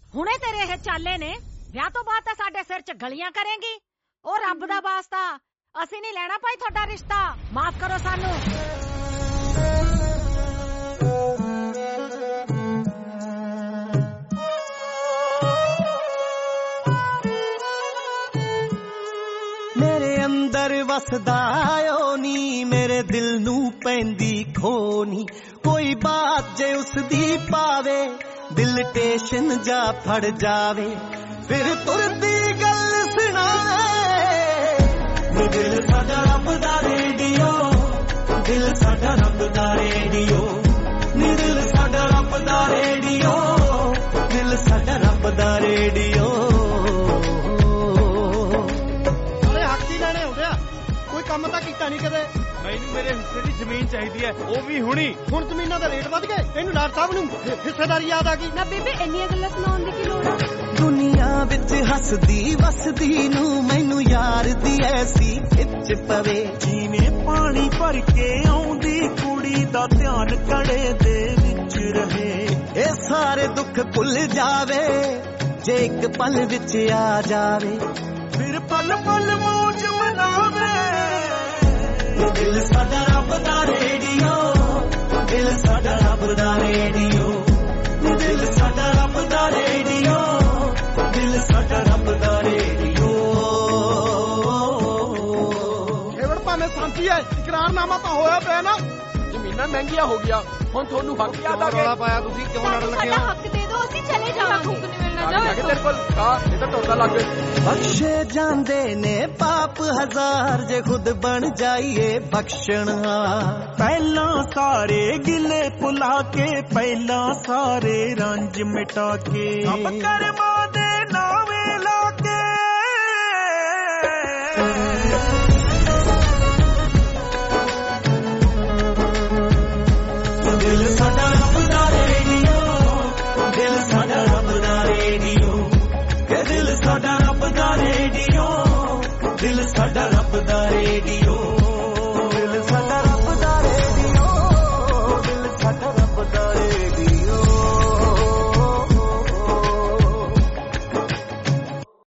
ਹੁਣੇ ਤੇਰੇ ਇਹ ਚਾਲੇ ਨੇ, ਵਿਆਹ ਤੋਂ ਬਾਅਦ ਤਾਂ ਸਾਡੇ ਸਿਰ 'ਚ ਗਲੀਆਂ ਕਰੇਂਗੀ। ਉਹ ਰੱਬ ਦਾ ਵਾਸਤਾ, ਅਸੀਂ ਨਹੀਂ ਲੈਣਾ ਭਾਈ ਤੁਹਾਡਾ ਰਿਸ਼ਤਾ, ਮਾਫ ਕਰੋ ਸਾਨੂੰ। ਮੇਰੇ ਅੰਦਰ ਵਸਦਾ ਓ ਨੀ, ਮੇਰੇ ਦਿਲ ਨੂੰ ਪੈਂਦੀ ਖੋ ਨੀ, ਕੋਈ ਬਾਤ ਜੇ ਉਸਦੀ ਪਾਵੇ ਦਿਲ ਟੇਸ਼ਨ ਜਾ ਫੜ ਜਾਵੇ, ਫਿਰ ਤੁਰਦੀ ਗੱਲ ਸੁਣਾਵੇ। ਦਿਲ ਸਾਡਾ ਰੱਬ ਦਾ ਰੇਡੀਓ, ਦਿਲ ਸਾਡਾ ਰੱਬ ਦਾ ਰੇਡੀਓ, ਨੀ ਦਿਲ ਸਾਡਾ ਰੱਬ ਦਾ ਰੇਡੀਓ, ਦਿਲ ਸਾਡਾ ਰੱਬ ਦਾ ਰੇਡੀਓ। ਕੋਈ ਕੰਮ ਤਾਂ ਕੀਤਾ ਨਹੀਂ ਕਦੇ। ਮੈਨੂੰ ਮੇਰੇ ਹਿੱਸੇ ਦੀ ਜ਼ਮੀਨ ਚਾਹੀਦੀ ਹੈ, ਉਹ ਵੀ ਹੁਣੀ। ਹੁਣ ਜ਼ਮੀਨਾਂ ਦਾ ਰੇਟ ਵੱਧ ਗਏ, ਇਹਨੂੰ ਲਾਟ ਸਾਹਿਬ ਨੂੰ ਹਿੱਸੇਦਾਰੀ ਯਾਦ ਆ ਗਈ। ਨਾ ਬੇਬੇ ਇੰਨੀਆਂ ਗੱਲਾਂ ਸੁਣਾਉਣ ਦੀ ਕੀ ਲੋੜ ਆ। ਦੁਨੀਆ ਵਿੱਚ ਹੱਸਦੀ ਵਸਦੀ ਨੂੰ ਮੈਨੂੰ ਯਾਰ ਦੀ ਐਸੀ ਖਿੱਚ ਪਵੇ, ਜਿਵੇਂ ਪਾਣੀ ਭਰ ਕੇ ਆਉਂਦੀ ਕੁੜੀ ਦਾ ਧਿਆਨ ਕੜੇ ਦੇ ਵਿੱਚ ਰਹੇ। ਇਹ ਸਾਰੇ ਦੁੱਖ ਭੁੱਲ ਜਾਵੇ ਜੇ ਇੱਕ ਪਲ ਵਿੱਚ ਆ ਜਾਵੇ, ਫਿਰ ਪਲ ਪਲ ਮੌਜ ਮਨਾਵੇ। ਦਿਲ ਸਾਡਾ ਰੱਬ ਦਾ ਰੇਡੀਓ, ਦਿਲ ਸਾਡਾ ਰੱਬ ਦਾ ਰੇਡੀਓ, ਦਿਲ ਸਾਡਾ ਰੱਬ ਦਾ ਰੇਡੀਓ, ਦਿਲ ਸਾਡਾ ਰੱਬ ਦਾ ਰੇਡੀਓ। ਖੇਵੜ ਭਾਵੇਂ ਸਾਂਝੀ ਹੈ, ਇਕਰਾਰਨਾਮਾ ਤਾਂ ਹੋਇਆ ਪਿਆ ਨਾ। ਜ਼ਮੀਨਾਂ ਮਹਿੰਗੀਆਂ ਹੋ ਗਿਆ, ਹੁਣ ਤੁਹਾਨੂੰ ਹੱਕ ਯਾਦ ਆ ਗਿਆ। ਪਾਇਆ ਤੁਸੀਂ ਕਿਉਂ ਲੜਨ ਲੱਗੇ ਸਾਡਾ ਹੋ? ਹੱਕ ਦੇ ਦਿਓ, ਅਸੀਂ ਚਲੇ ਜਾਵਾਂਗੇ। ਤੇਰੇ ਕੋਲ ਇਹ ਤਾਂ ਟੋਟਾ ਲੱਗ ਗਿਆ। ਬਖਸ਼ੇ ਜਾਂਦੇ ਨੇ ਪਾਪ ਹਜ਼ਾਰ ਜੇ ਖੁਦ ਬਣ ਜਾਈਏ ਬਖਸ਼ਣ। ਪਹਿਲਾਂ ਸਾਰੇ ਗਿਲੇ ਭੁਲਾ ਕੇ, ਪਹਿਲਾਂ ਸਾਰੇ ਰੰਜ ਮਿਟਾ ਕੇ, ਰੱਬ ਕਰਮਾਂ ਦੇ ਨਾਵੇਂ ਲਾ ਕੇ। ਦਿਲ ਸਾਡਾ ਰੱਬ ਦਾ ਰੇਡੀਓ, ਦਿਲ ਸਾਡਾ ਰੱਬ ਦਾ ਰੇਡੀਓ, ਦਿਲ ਸਾਡਾ ਰੱਬ ਦਾ ਰੇਡੀਓ, ਦਿਲ ਸਾਡਾ ਰੱਬ ਦਾ ਰੇਡੀਓ।